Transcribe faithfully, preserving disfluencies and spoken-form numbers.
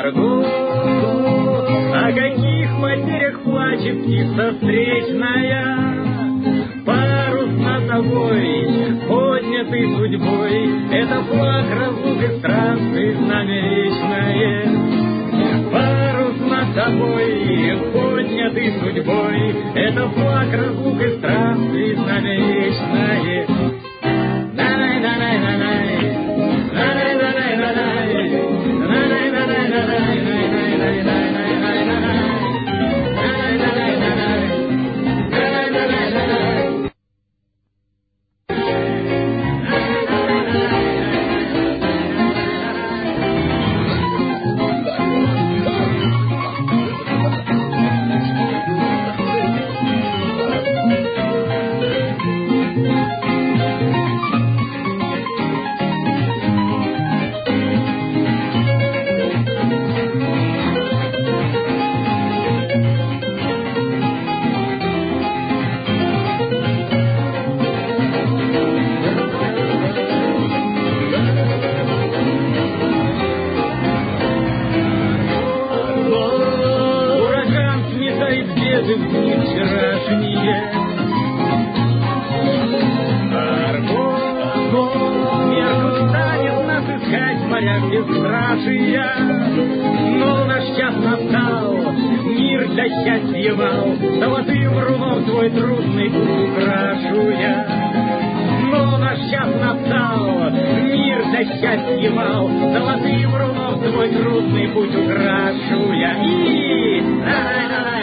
Арго, о каких потерях плачет птица встречная, парус над тобой, поднятый судьбой, это флаг разлук и странствий, знамя вечное. Парус над тобой, поднятый судьбой, это флаг разлук и странствий, знамя вечное. Беды в дни вчерашние. Арго, мерку станет нас искать в морях бесстрашия. Но наш час настал, мир для счастья мал, золотым руном твой трудный путь украшу я. Но наш час настал, мир для счастья мал, золотым руном твой трудный путь украшу я. И